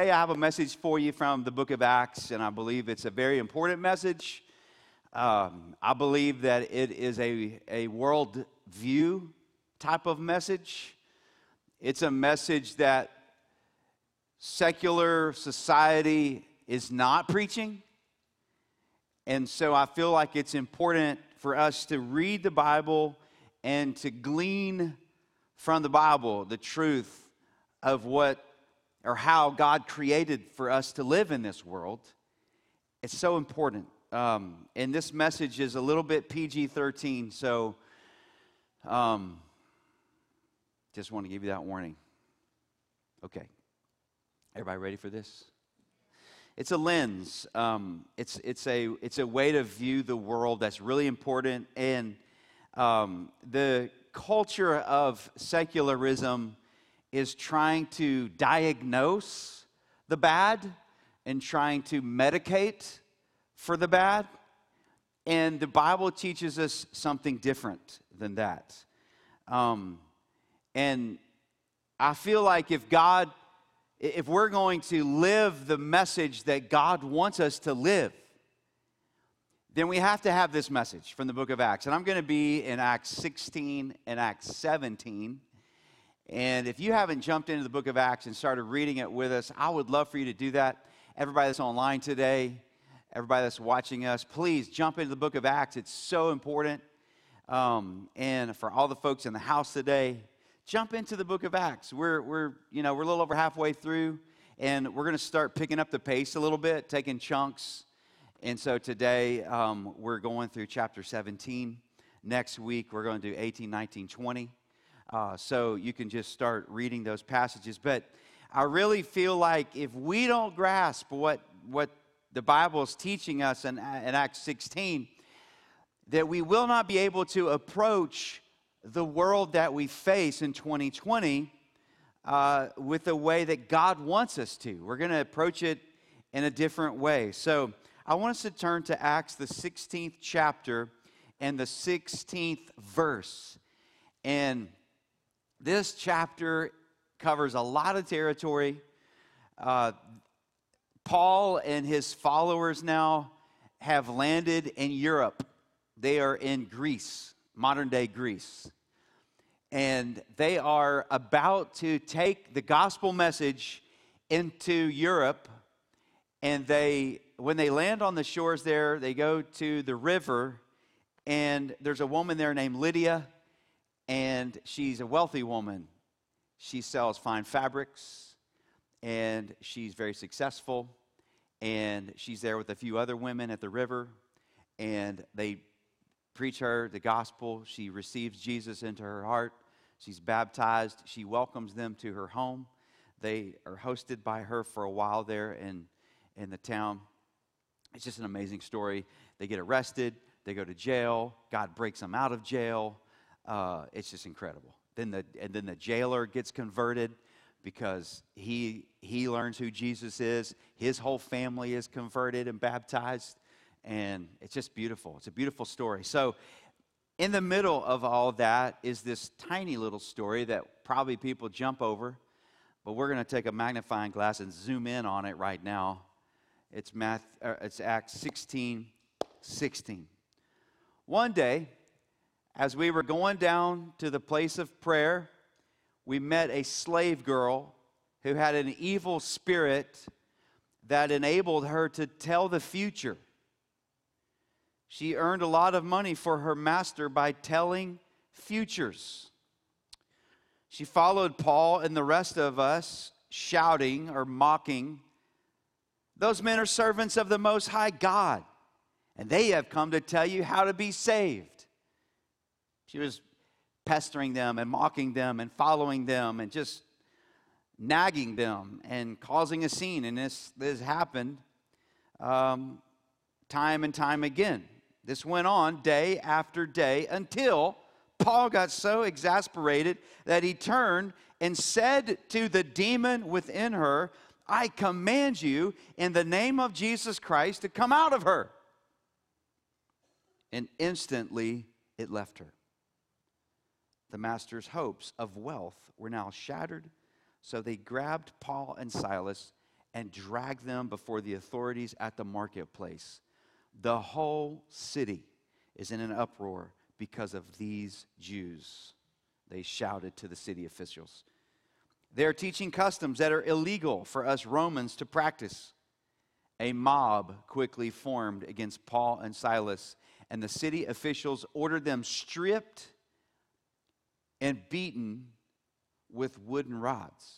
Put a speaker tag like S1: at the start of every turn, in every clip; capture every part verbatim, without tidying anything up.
S1: today I have a message for you from the book of Acts, and I believe it's a very important message. Um, I believe that it is a, a world view type of message. It's a message that secular society is not preaching. And so I feel like it's important for us to read the Bible and to glean from the Bible the truth of what or how God created for us to live in this world. It's so important. Um, and this message is a little bit P G thirteen, so um, just want to give you that warning. Okay. Everybody ready for this? It's a lens. Um, it's it's a it's a way to view the world that's really important. And um, the culture of secularism is trying to diagnose the bad and trying to medicate for the bad. And the Bible teaches us something different than that. Um, and I feel like if God, if we're going to live the message that God wants us to live, then we have to have this message from the book of Acts. And I'm going to be in Acts sixteen and Acts seventeen. And if you haven't jumped into the book of Acts and started reading it with us, I would love for you to do that. Everybody that's online today, everybody that's watching us, please jump into the book of Acts. It's so important. Um, and for all the folks in the house today, jump into the book of Acts. We're, we're, you know, we're a little over halfway through, and we're going to start picking up the pace a little bit, taking chunks. And so today, um, we're going through chapter seventeen. Next week, we're going to do eighteen, nineteen, twenty. Uh, so you can just start reading those passages. But I really feel like if we don't grasp what, what the Bible is teaching us in, in Acts sixteen, that we will not be able to approach the world that we face in twenty twenty uh, with the way that God wants us to. We're going to approach it in a different way. So I want us to turn to Acts, the sixteenth chapter and the sixteenth verse. And this chapter covers a lot of territory. Uh, Paul and his followers now have landed in Europe. They are in Greece, modern-day Greece. And they are about to take the gospel message into Europe. And they, when they land on the shores there, they go to the river. And there's a woman there named Lydia. And she's a wealthy woman. She sells fine fabrics. And she's very successful. And she's there with a few other women at the river. And they preach her the gospel. She receives Jesus into her heart. She's baptized. She welcomes them to her home. They are hosted by her for a while there in, in the town. It's just an amazing story. They get arrested. They go to jail. God breaks them out of jail. Uh, it's just incredible. Then the and then the jailer gets converted because he he learns who Jesus is. His whole family is converted and baptized. And it's just beautiful. It's a beautiful story. So in the middle of all that is this tiny little story that probably people jump over. But we're going to take a magnifying glass and zoom in on it right now. It's, Math, uh, it's Acts sixteen sixteen. One day, as we were going down to the place of prayer, we met a slave girl who had an evil spirit that enabled her to tell the future. She earned a lot of money for her master by telling futures. She followed Paul and the rest of us, shouting or mocking, "Those men are servants of the Most High God, and they have come to tell you how to be saved." She was pestering them and mocking them and following them and just nagging them and causing a scene. And this, this happened um, time and time again. This went on day after day until Paul got so exasperated that he turned and said to the demon within her, "I command you in the name of Jesus Christ to come out of her." And instantly it left her. The master's hopes of wealth were now shattered, so they grabbed Paul and Silas and drag them before the authorities at the marketplace. The whole city is in an uproar because of these Jews, they shouted to the city officials. They're teaching customs that are illegal for us Romans to practice. A mob quickly formed against Paul and Silas, and the city officials ordered them stripped and beaten with wooden rods.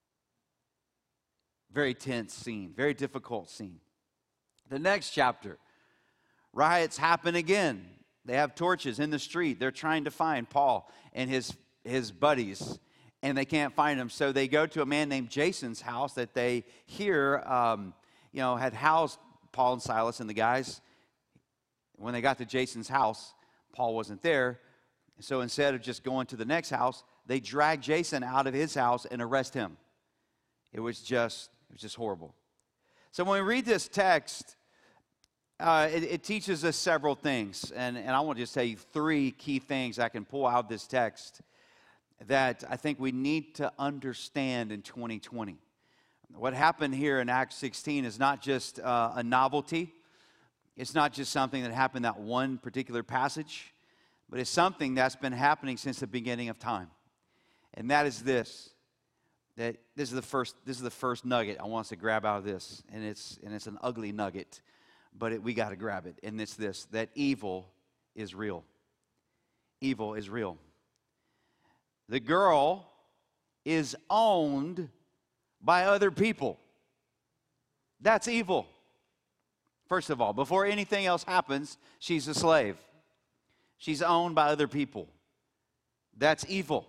S1: Very tense scene, very difficult scene. The next chapter, riots happen again. They have torches in the street. They're trying to find Paul and his, his buddies, and they can't find him. So they go to a man named Jason's house that they hear, um, you know, had housed Paul and Silas and the guys. When they got to Jason's house, Paul wasn't there. So instead of just going to the next house, they drag Jason out of his house and arrest him. It was just, it was just horrible. So when we read this text, uh, it, it teaches us several things. And, and I want to just tell you three key things I can pull out of this text that I think we need to understand in twenty twenty. What happened here in Acts sixteen is not just uh, a novelty. It's not just something that happened in that one particular passage, but it's something that's been happening since the beginning of time. And that is this, that this is the first, this is the first nugget I want us to grab out of this. And it's, and it's an ugly nugget, but it, we got to grab it. And it's this, that evil is real. Evil is real. The girl is owned by other people. That's evil. First of all, before anything else happens, she's a slave. She's owned by other people. That's evil.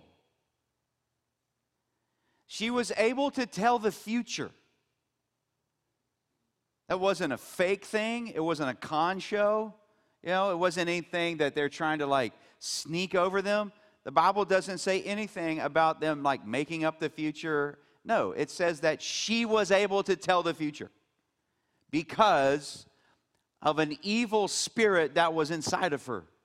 S1: She was able to tell the future. That wasn't a fake thing. It wasn't a con show. You know, it wasn't anything that they're trying to like sneak over them. The Bible doesn't say anything about them like making up the future. No, it says that she was able to tell the future because of an evil spirit that was inside of her.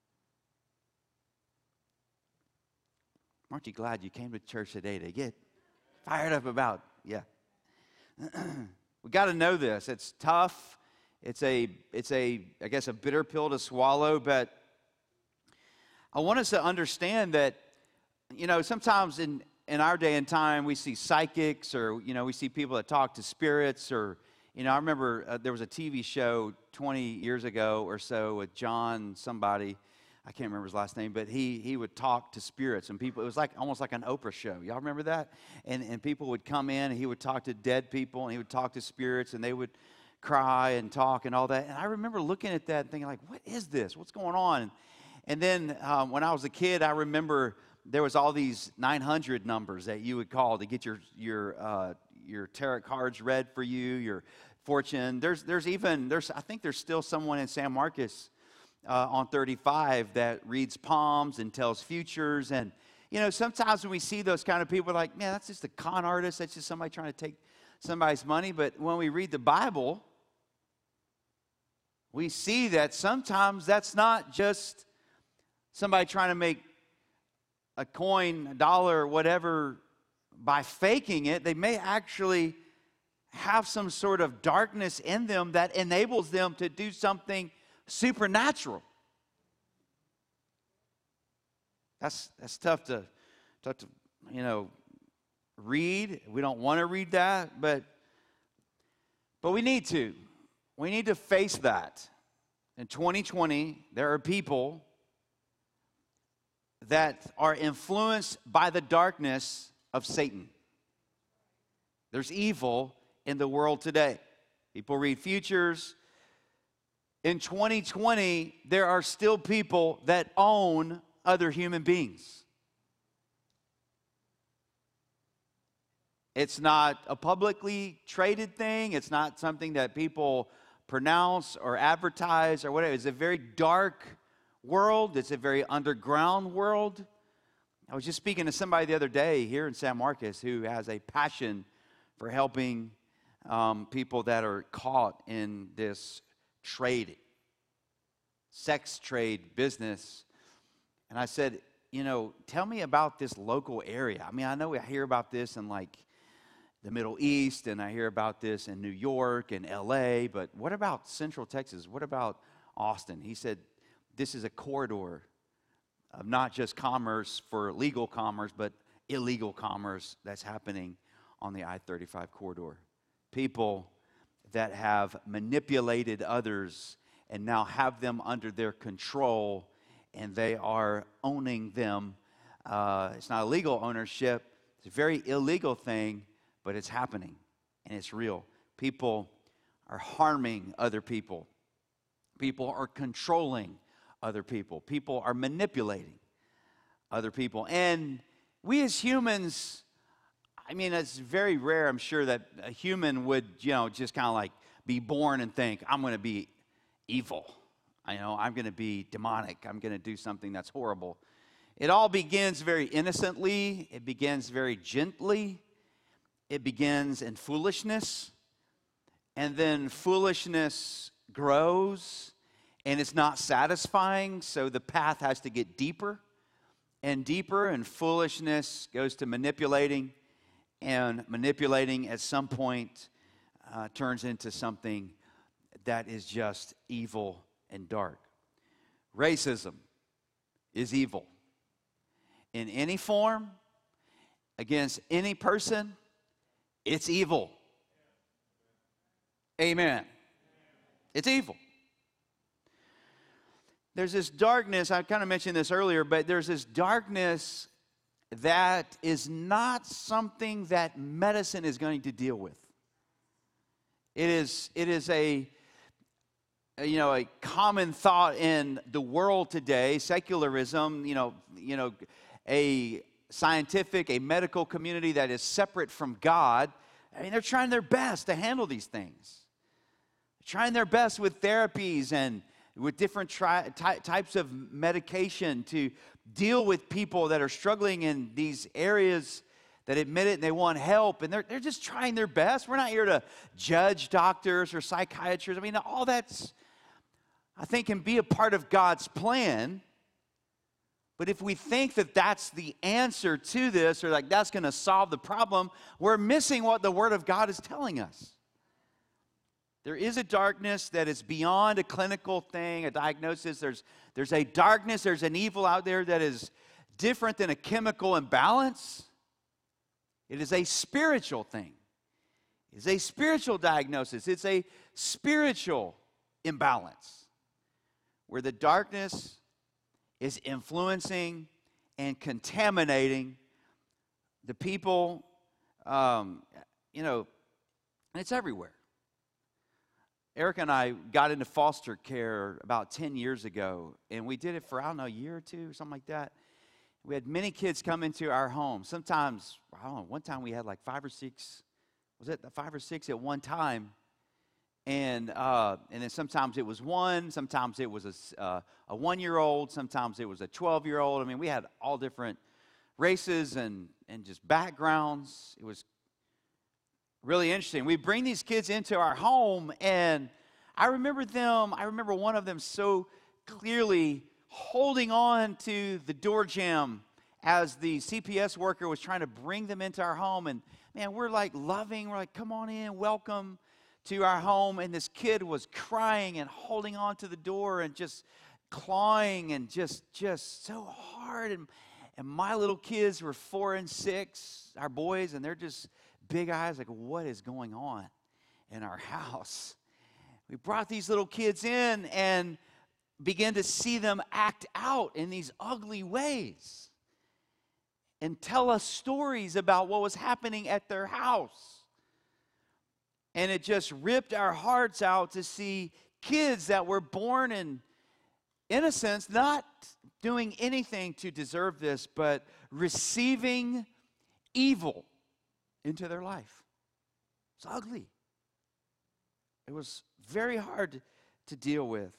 S1: Aren't you glad you came to church today to get fired up about? Yeah. We got to know this. It's tough. It's a, it's a, I guess, a bitter pill to swallow, but I want us to understand that, you know, sometimes in, in our day and time, we see psychics or, you know, we see people that talk to spirits or, you know, I remember uh, there was a T V show twenty years ago or so with John somebody, I can't remember his last name, but he he would talk to spirits and people. It was like almost like an Oprah show. Y'all remember that? And and people would come in and he would talk to dead people and he would talk to spirits and they would cry and talk and all that. And I remember looking at that and thinking like, what is this? What's going on? And then um, when I was a kid, I remember there was all these nine hundred numbers that you would call to get your your uh, your tarot cards read for you, your fortune. There's there's even there's I think there's still someone in San Marcos uh, on thirty-five that reads palms and tells futures. And you know, sometimes when we see those kind of people, we're like, man, that's just a con artist. That's just somebody trying to take somebody's money. But when we read the Bible, we see that sometimes that's not just somebody trying to make a coin, a dollar, or whatever by faking it. They may actually have some sort of darkness in them that enables them to do something supernatural. That's that's tough to, tough to you know, read. We don't want to read that, but but we need to. We need to face that. In twenty twenty, there are people that are influenced by the darkness of Satan. There's evil in the world today. People read futures. In twenty twenty, there are still people that own other human beings. It's not a publicly traded thing. It's not something that people pronounce or advertise or whatever. It's a very dark world. It's a very underground world. I was just speaking to somebody the other day here in San Marcos who has a passion for helping um, people that are caught in this trade, sex trade business. And I said, you know, tell me about this local area. I mean, I know we hear about this in like the Middle East, and I hear about this in New York and L A, but what about Central Texas? What about Austin? He said this is a corridor of not just commerce for legal commerce, but illegal commerce that's happening on the I thirty-five corridor. People that have manipulated others and now have them under their control, and they are owning them. Uh, it's not a legal ownership. It's a very illegal thing, but it's happening, and it's real. People are harming other people. People are controlling other people. People are manipulating other people. And we as humans, I mean, it's very rare, I'm sure, that a human would, you know, just kind of like be born and think, I'm going to be evil. I know, I'm going to be demonic. I'm going to do something that's horrible. It all begins very innocently. It begins very gently. It begins in foolishness. And then foolishness grows, and it's not satisfying, so the path has to get deeper and deeper, and foolishness goes to manipulating, and manipulating at some point uh, turns into something that is just evil and dark. Racism is evil. In any form, against any person, it's evil. Amen. It's evil. There's this darkness, I kind of mentioned this earlier, but there's this darkness that is not something that medicine is going to deal with. It is, it is a, a, you know, a common thought in the world today, secularism, you know, you know, a scientific, a medical community that is separate from God. I mean, they're trying their best to handle these things. Trying their best with therapies and with different tri- ty- types of medication to deal with people that are struggling in these areas that admit it and they want help. And they're, they're just trying their best. We're not here to judge doctors or psychiatrists. I mean, all that's, I think, can be a part of God's plan. But if we think that that's the answer to this, or like that's going to solve the problem, we're missing what the Word of God is telling us. There is a darkness that is beyond a clinical thing, a diagnosis. There's, there's a darkness, there's an evil out there that is different than a chemical imbalance. It is a spiritual thing. It's a spiritual diagnosis. It's a spiritual imbalance where the darkness is influencing and contaminating the people, um, you know, and it's everywhere. Erica and I got into foster care about ten years ago, and we did it for, I don't know, a year or two or something like that. We had many kids come into our home. Sometimes, I don't know, one time we had like five or six, was it five or six at one time? And uh, and then sometimes it was one, sometimes it was a, uh, a one-year-old, sometimes it was a twelve-year-old. I mean, we had all different races and, and just backgrounds. It was really interesting. We bring these kids into our home, and I remember them, I remember one of them so clearly holding on to the door jamb as the C P S worker was trying to bring them into our home. And man, we're like loving, we're like, come on in, welcome to our home. And this kid was crying and holding on to the door and just clawing and just, just so hard. And, and my little kids were four and six, our boys, and they're just big eyes, like, what is going on in our house? We brought these little kids in and began to see them act out in these ugly ways and tell us stories about what was happening at their house. And it just ripped our hearts out to see kids that were born in innocence, not doing anything to deserve this, but receiving evil into their life. It's ugly. It was very hard to deal with.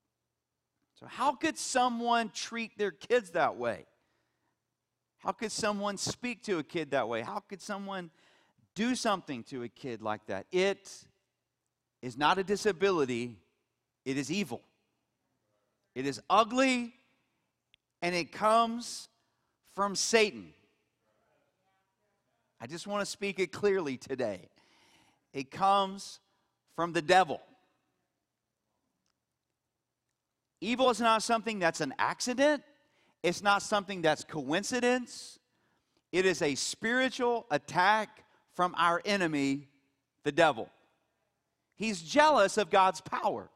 S1: So how could someone treat their kids that way? How could someone speak to a kid that way? How could someone do something to a kid like that? It is not a disability. It is evil. It is ugly, and it comes from Satan. I just want to speak it clearly today. It comes from the devil. Evil is not something that's an accident. It's not something that's coincidence. It is a spiritual attack from our enemy, the devil. He's jealous of God's power.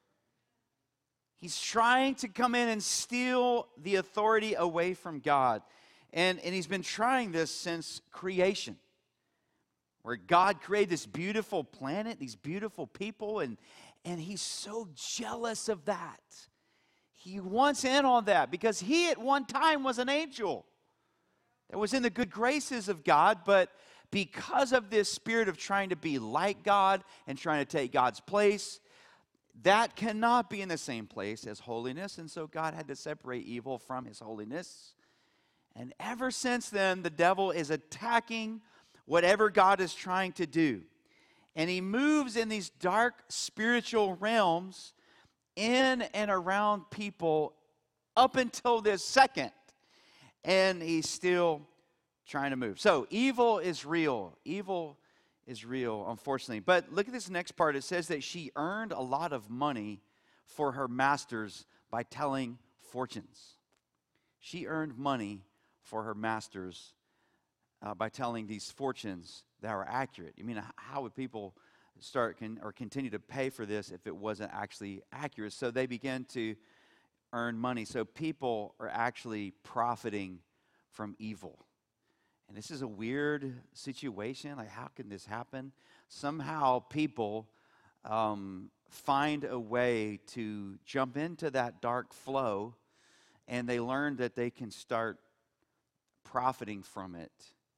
S1: He's trying to come in and steal the authority away from God. And, and he's been trying this since creation, where God created this beautiful planet, these beautiful people, and, and he's so jealous of that. He wants in on that because he at one time was an angel that was in the good graces of God, but because of this spirit of trying to be like God and trying to take God's place, that cannot be in the same place as holiness, and so God had to separate evil from his holiness. And ever since then, the devil is attacking whatever God is trying to do. And he moves in these dark spiritual realms in and around people up until this second. And he's still trying to move. So evil is real. Evil is real, unfortunately. But look at this next part. It says that she earned a lot of money for her masters by telling fortunes. She earned money for her masters uh, by telling these fortunes that were accurate. I mean, how would people start can, or continue to pay for this if it wasn't actually accurate? So they began to earn money. So people are actually profiting from evil. And this is a weird situation. Like, how can this happen? Somehow people um, find a way to jump into that dark flow, and they learn that they can start profiting from it.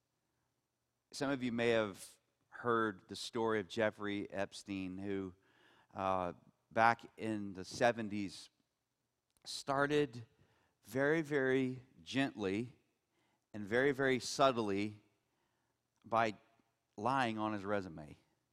S1: Some of you may have heard the story of Jeffrey Epstein, who uh, back in the seventies started very, very gently and very, very subtly by lying on his resume.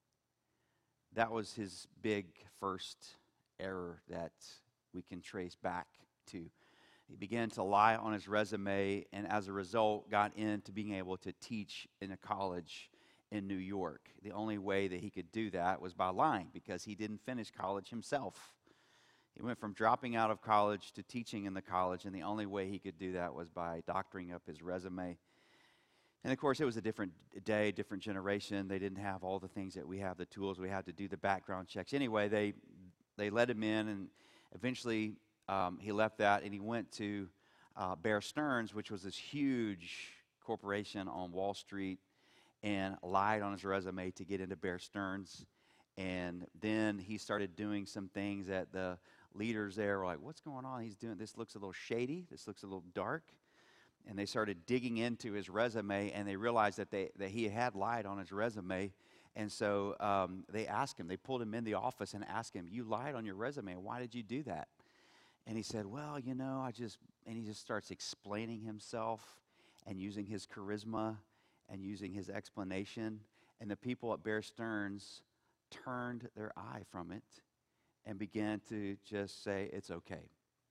S1: That was his big first error that we can trace back to. He began to lie on his resume, and as a result, got into being able to teach in a college in New York. The only way that he could do that was by lying, because he didn't finish college himself. He went from dropping out of college to teaching in the college, and the only way he could do that was by doctoring up his resume. And of course, it was a different day, different generation. They didn't have all the things that we have, the tools we have to do the background checks. Anyway, they they let him in, and eventually um, he left that, and he went to uh, Bear Stearns, which was this huge corporation on Wall Street, and lied on his resume to get into Bear Stearns. And then he started doing some things that the leaders there were like, what's going on? He's doing, this looks a little shady. This looks a little dark. And they started digging into his resume, and they realized that they that he had lied on his resume. And so um, they asked him, they pulled him in the office and asked him, you lied on your resume. Why did you do that? And he said, well, you know, I just, and he just starts explaining himself and using his charisma and using his explanation. And the people at Bear Stearns turned their eye from it and began to just say, it's okay.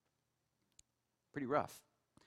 S1: Pretty rough.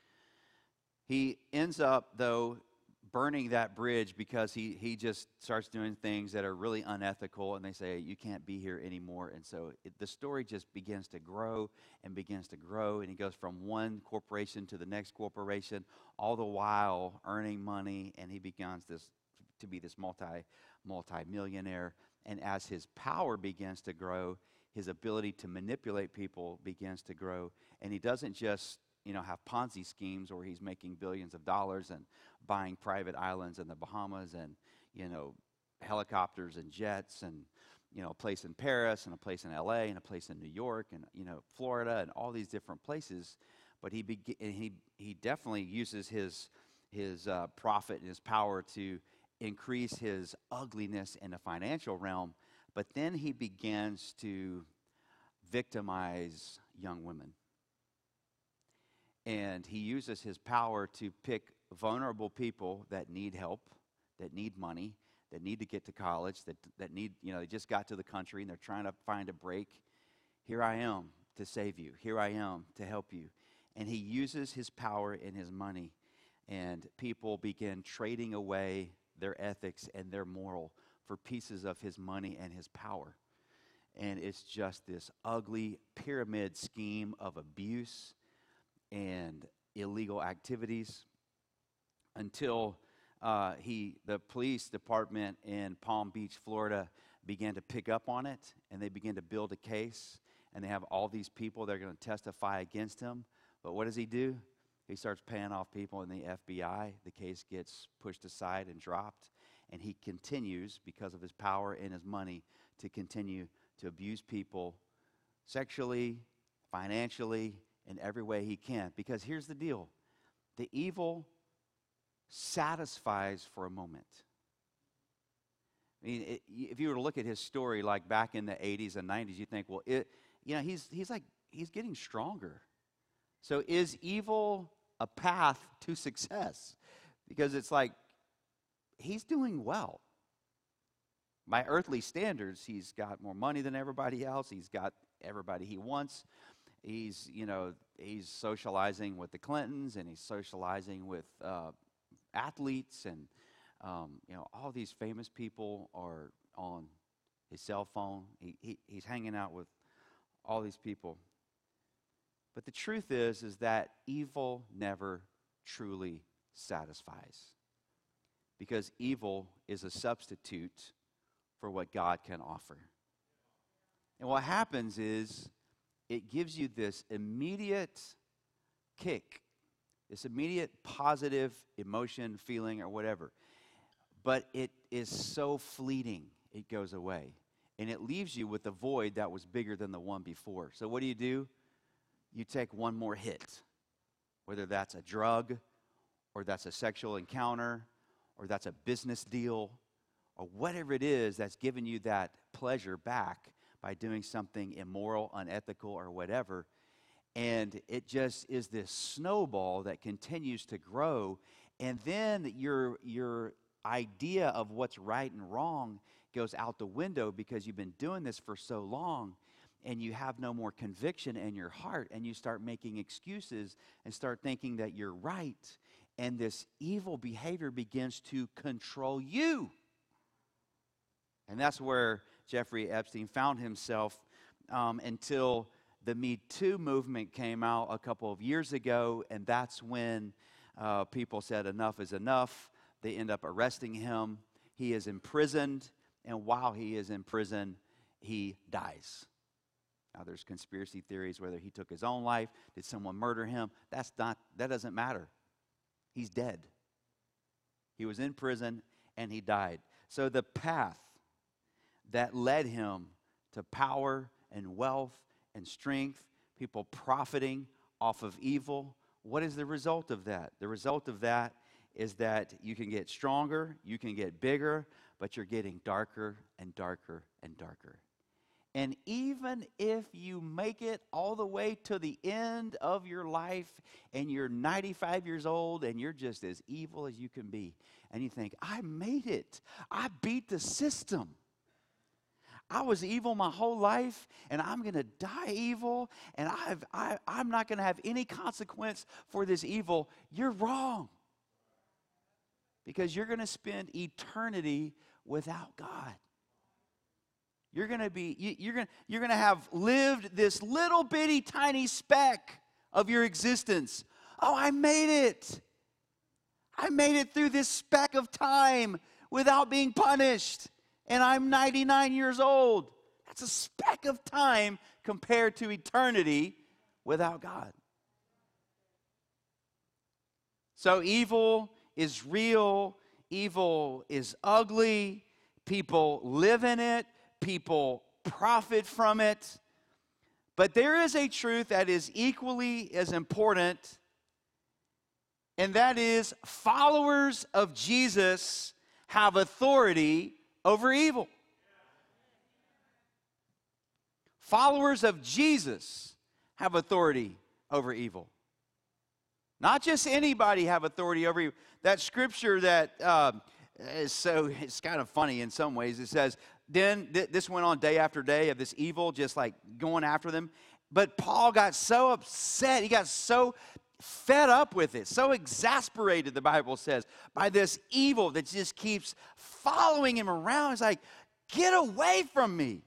S1: He ends up, though, burning that bridge because he, he just starts doing things that are really unethical, and they say, you can't be here anymore. And so it, the story just begins to grow and begins to grow, and he goes from one corporation to the next corporation, all the while earning money, and he begins this to be this multi, multi-millionaire. And as his power begins to grow, his ability to manipulate people begins to grow, and he doesn't just you know, have Ponzi schemes where he's making billions of dollars and buying private islands in the Bahamas and, you know, helicopters and jets and, you know, a place in Paris and a place in L A and a place in New York and, you know, Florida and all these different places. But he be- he he definitely uses his his uh, profit and his power to increase his ugliness in the financial realm. But then he begins to victimize young women. And he uses his power to pick vulnerable people that need help, that need money, that need to get to college, that, that need, you know, they just got to the country and they're trying to find a break. Here I am to save you. Here I am to help you. And he uses his power and his money. And people begin trading away their ethics and their moral for pieces of his money and his power. And it's just this ugly pyramid scheme of abuse and illegal activities until uh, he, the police department in Palm Beach, Florida, began to pick up on it, and they began to build a case, and they have all these people that are going to testify against him. But what does he do? He starts paying off people in the F B I. The case gets pushed aside and dropped, and he continues, because of his power and his money, to continue to abuse people sexually, financially, in every way he can. Because here's the deal. The evil satisfies for a moment. I mean, it, if you were to look at his story, like back in the eighties and nineties, you think, well, it, you know, he's he's like he's getting stronger. So is evil a path to success? Because it's like he's doing well. By earthly standards, he's got more money than everybody else. He's got everybody he wants. He's, you know, he's socializing with the Clintons, and he's socializing with uh, athletes, and um, you know, all these famous people are on his cell phone. He, he he's hanging out with all these people. But the truth is, is that evil never truly satisfies, because evil is a substitute for what God can offer. And what happens is it gives you this immediate kick, this immediate positive emotion, feeling, or whatever. But it is so fleeting, it goes away. And it leaves you with a void that was bigger than the one before. So what do you do? You take one more hit, whether that's a drug, or that's a sexual encounter, or that's a business deal, or whatever it is that's giving you that pleasure back by doing something immoral, unethical, or whatever. And it just is this snowball that continues to grow. And then your, your idea of what's right and wrong goes out the window, because you've been doing this for so long, and you have no more conviction in your heart, and you start making excuses and start thinking that you're right. And this evil behavior begins to control you. And that's where Jeffrey Epstein found himself um, until the Me Too movement came out a couple of years ago, and that's when uh, people said enough is enough. They end up arresting him. He is imprisoned, and while he is in prison, he dies. Now, there's conspiracy theories whether he took his own life, did someone murder him. That's not, that doesn't matter. He's dead. He was in prison, and he died. So the path that led him to power and wealth and strength, people profiting off of evil, what is the result of that? The result of that is that you can get stronger, you can get bigger, but you're getting darker and darker and darker. And even if you make it all the way to the end of your life and you're ninety-five years old and you're just as evil as you can be, and you think, I made it, I beat the system. I was evil my whole life, and I'm going to die evil, and I've, I, I'm not going to have any consequence for this evil. You're wrong. Because you're going to spend eternity without God. You're going to be, you, you're going you're going to have lived this little bitty tiny speck of your existence. Oh, I made it. I made it through this speck of time without being punished. And I'm ninety-nine years old. That's a speck of time compared to eternity without God. So evil is real. Evil is ugly. People live in it. People profit from it. But there is a truth that is equally as important, and that is followers of Jesus have authority over evil. Followers of Jesus have authority over evil. Not just anybody have authority over evil. That scripture that uh, is so, it's kind of funny in some ways. It says, then th- this went on day after day of this evil just like going after them. But Paul got so upset. He got so fed up with it, so exasperated, the Bible says, by this evil that just keeps following him around. He's like, get away from me.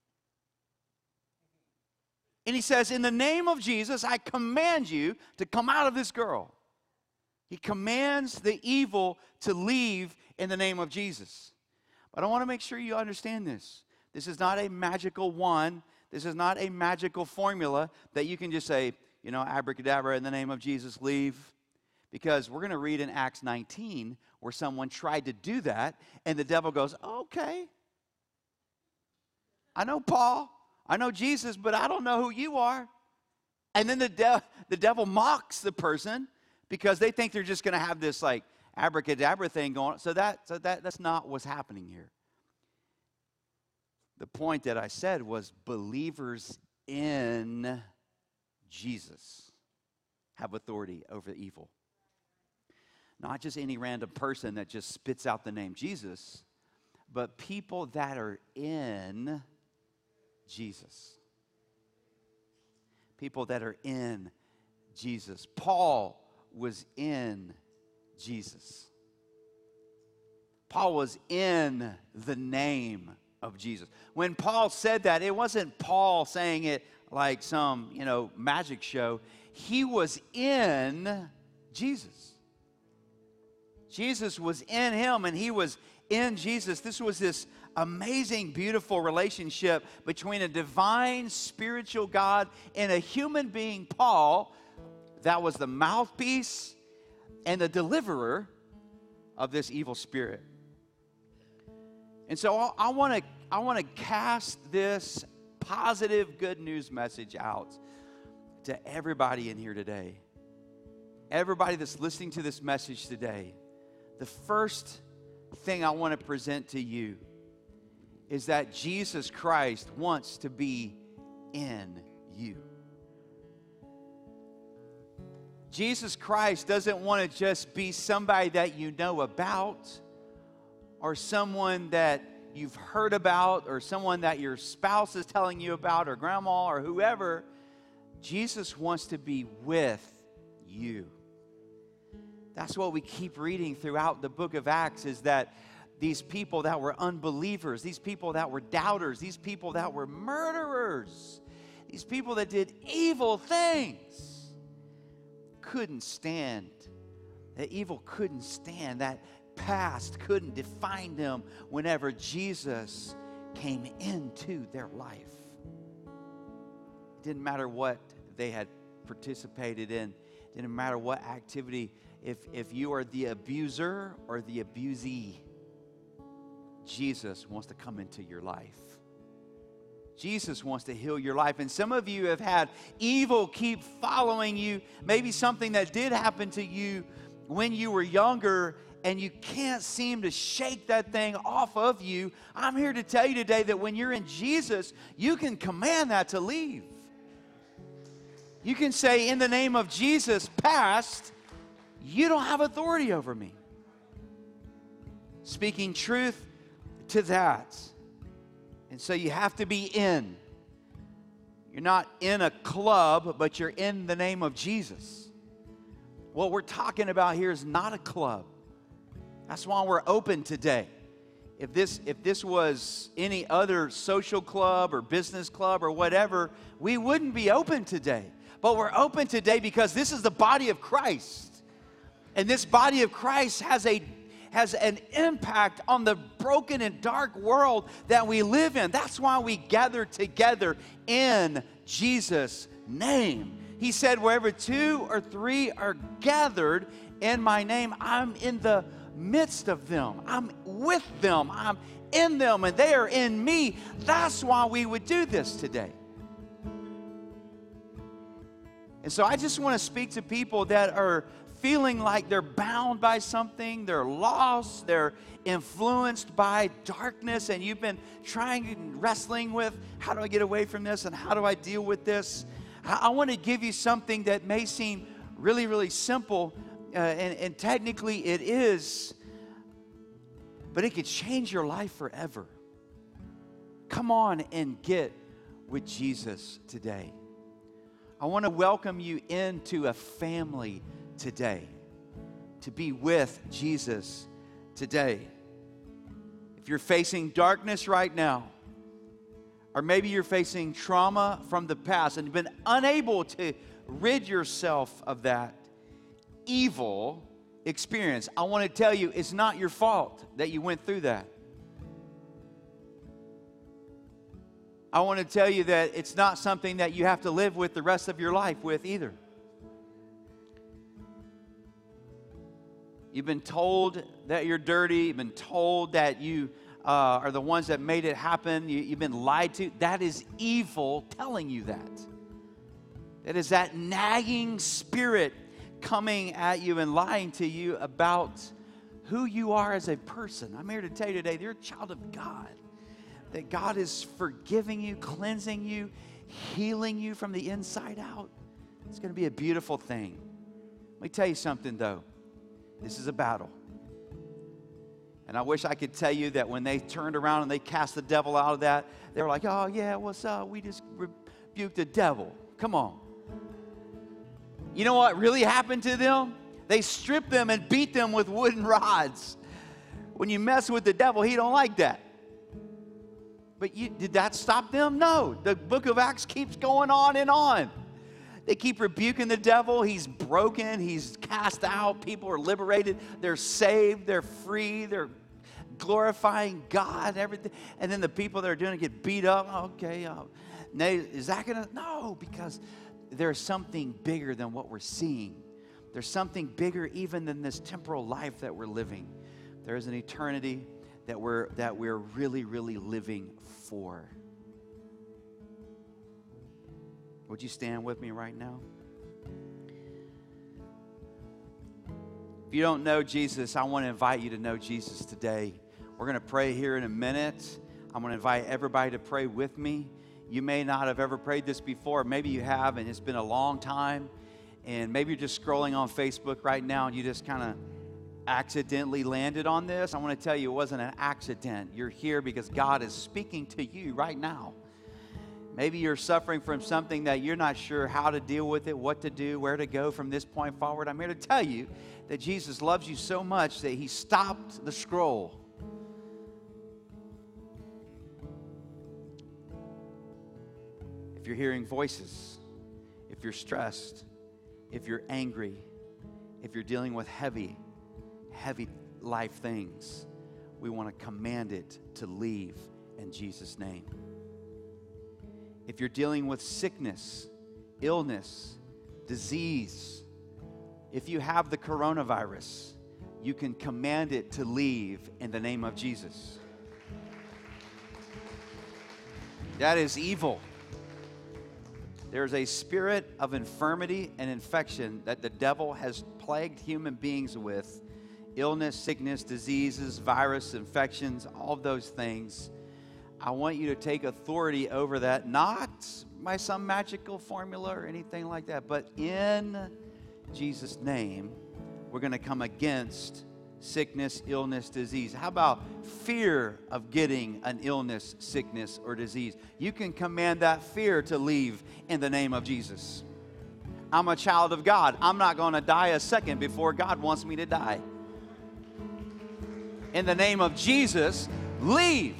S1: And he says, in the name of Jesus, I command you to come out of this girl. He commands the evil to leave in the name of Jesus. But I want to make sure you understand this. This is not a magical wand. This is not a magical formula that you can just say, you know, abracadabra, in the name of Jesus, leave. Because we're going to read in Acts nineteen where someone tried to do that, and the devil goes, okay, I know Paul, I know Jesus, but I don't know who you are. And then the, de- the devil mocks the person because they think they're just going to have this like abracadabra thing going on. So, that, so that, that's not what's happening here. The point that I said was believers in Jesus have authority over evil. Not just any random person that just spits out the name Jesus, but people that are in Jesus. People that are in Jesus. Paul was in Jesus. Paul was in the name of Jesus. When Paul said that, it wasn't Paul saying it like some, you know, magic show. He was in Jesus. Jesus was in him and he was in Jesus. This was this amazing, beautiful relationship between a divine, spiritual God and a human being, Paul, that was the mouthpiece and the deliverer of this evil spirit. And so I want to I want to cast this positive good news message out to everybody in here today. Everybody that's listening to this message today. The first thing I want to present to you is that Jesus Christ wants to be in you. Jesus Christ doesn't want to just be somebody that you know about or someone that you've heard about or someone that your spouse is telling you about or grandma or whoever. Jesus wants to be with you. That's what we keep reading throughout the book of Acts, is that these people that were unbelievers, these people that were doubters, these people that were murderers, these people that did evil things couldn't stand. That evil couldn't stand. That past couldn't define them whenever Jesus came into their life. It didn't matter what they had participated in. It didn't matter what activity. If, if you are the abuser or the abusee, Jesus wants to come into your life. Jesus wants to heal your life. And some of you have had evil keep following you. Maybe something that did happen to you when you were younger, and you can't seem to shake that thing off of you. I'm here to tell you today that when you're in Jesus, you can command that to leave. You can say, in the name of Jesus, past, you don't have authority over me. Speaking truth to that. And so you have to be in. You're not in a club, but you're in the name of Jesus. What we're talking about here is not a club. That's why we're open today. If this, if this was any other social club or business club or whatever, we wouldn't be open today. But we're open today because this is the body of Christ. And this body of Christ has a has an impact on the broken and dark world that we live in. That's why we gather together in Jesus' name. He said, wherever two or three are gathered in my name, I'm in the midst of them. I'm with them. I'm in them, and they are in me. That's why we would do this today. And so I just want to speak to people that are feeling like they're bound by something, they're lost, they're influenced by darkness, and you've been trying and wrestling with, how do I get away from this, and how do I deal with this? I, I want to give you something that may seem really, really simple, uh, and, and technically it is, but it could change your life forever. Come on and get with Jesus today. I want to welcome you into a family today, to be with Jesus today. If you're facing darkness right now, or maybe you're facing trauma from the past and you've been unable to rid yourself of that evil experience, I want to tell you it's not your fault that you went through that. I want to tell you that it's not something that you have to live with the rest of your life with either. You've been told that you're dirty. You've been told that you uh, are the ones that made it happen. You, you've been lied to. That is evil telling you that. That is that nagging spirit coming at you and lying to you about who you are as a person. I'm here to tell you today, you're a child of God. That God is forgiving you, cleansing you, healing you from the inside out. It's going to be a beautiful thing. Let me tell you something, though. This is a battle. And I wish I could tell you that when they turned around and they cast the devil out of that, they were like, oh, yeah, what's up? We just rebuked the devil. Come on. You know what really happened to them? They stripped them and beat them with wooden rods. When you mess with the devil, he don't like that. But you, did that stop them? No. The book of Acts keeps going on and on. They keep rebuking the devil. He's broken. He's cast out. People are liberated. They're saved. They're free. They're glorifying God. Everything. And then the people that are doing it get beat up. Okay. Uh, is that going to? No, because there's something bigger than what we're seeing. There's something bigger even than this temporal life that we're living. There's an eternity that we're that we're really, really living for. Would you stand with me right now? If you don't know Jesus, I want to invite you to know Jesus today. We're going to pray here in a minute. I'm going to invite everybody to pray with me. You may not have ever prayed this before. Maybe you have, and it's been a long time. And maybe you're just scrolling on Facebook right now, and you just kind of accidentally landed on this. I want to tell you it wasn't an accident. You're here because God is speaking to you right now. Maybe you're suffering from something that you're not sure how to deal with it, what to do, where to go from this point forward. I'm here to tell you that Jesus loves you so much that he stopped the scroll. If you're hearing voices, if you're stressed, if you're angry, if you're dealing with heavy heavy life things, we want to command it to leave in Jesus' name. If you're dealing with sickness, illness, disease, if you have the coronavirus, you can command it to leave in the name of Jesus. That is evil. There's a spirit of infirmity and infection that the devil has plagued human beings with. Illness, sickness, diseases, virus, infections, all of those things. I want you to take authority over that, not by some magical formula or anything like that, but in Jesus' name, we're going to come against sickness, illness, disease. How about fear of getting an illness, sickness, or disease? You can command that fear to leave in the name of Jesus. I'm a child of God. I'm not going to die a second before God wants me to die. In the name of Jesus, leave.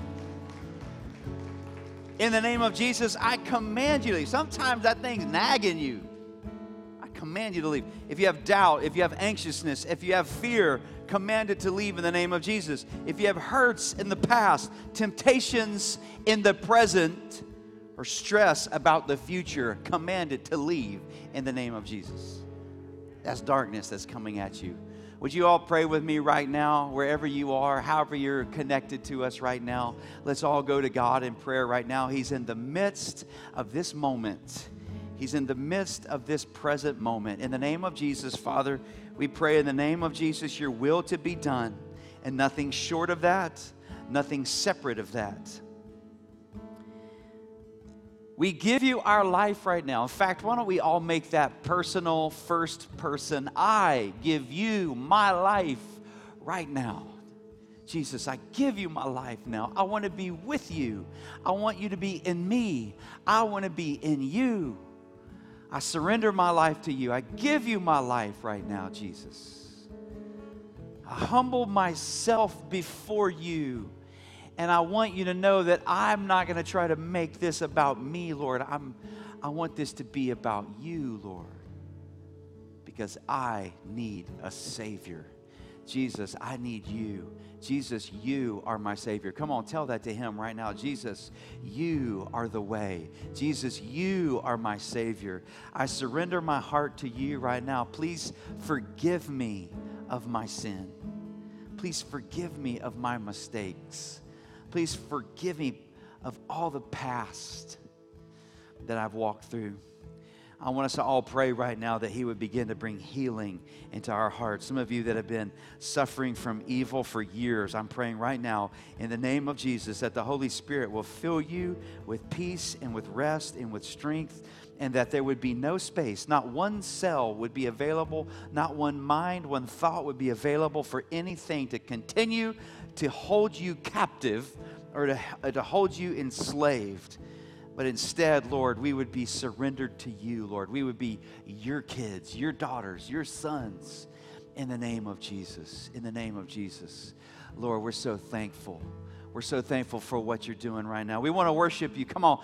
S1: In the name of Jesus, I command you to leave. Sometimes that thing's nagging you. I command you to leave. If you have doubt, if you have anxiousness, if you have fear, command it to leave in the name of Jesus. If you have hurts in the past, temptations in the present, or stress about the future, command it to leave in the name of Jesus. That's darkness that's coming at you. Would you all pray with me right now, wherever you are, however you're connected to us right now? Let's all go to God in prayer right now. He's in the midst of this moment. He's in the midst of this present moment. In the name of Jesus, Father, we pray in the name of Jesus, your will to be done, and nothing short of that, nothing separate of that. We give you our life right now. In fact, why don't we all make that personal first person? I give you my life right now. Jesus, I give you my life now. I want to be with you. I want you to be in me. I want to be in you. I surrender my life to you. I give you my life right now, Jesus. I humble myself before you. And I want you to know that I'm not going to try to make this about me, Lord. I'm, I want this to be about you, Lord. Because I need a Savior. Jesus, I need you. Jesus, you are my Savior. Come on, tell that to him right now. Jesus, you are the way. Jesus, you are my Savior. I surrender my heart to you right now. Please forgive me of my sin. Please forgive me of my mistakes. Please forgive me of all the past that I've walked through. I want us to all pray right now that he would begin to bring healing into our hearts. Some of you that have been suffering from evil for years, I'm praying right now in the name of Jesus that the Holy Spirit will fill you with peace and with rest and with strength, and that there would be no space, not one cell would be available, not one mind, one thought would be available for anything to continue to hold you captive or to, to hold you enslaved. But instead, Lord, we would be surrendered to you, Lord. We would be your kids, your daughters, your sons, in the name of Jesus, in the name of Jesus. Lord, we're so thankful. We're so thankful for what you're doing right now. We want to worship you. Come on.